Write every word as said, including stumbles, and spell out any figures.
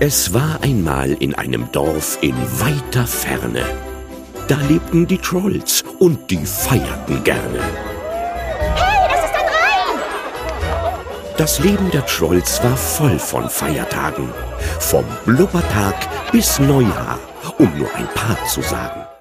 Es war einmal in einem Dorf in weiter Ferne. Da lebten die Trolls und die feierten gerne. Hey, das ist ein Rhein! Das Leben der Trolls war voll von Feiertagen. Vom Blubbertag bis Neujahr, um nur ein paar zu sagen.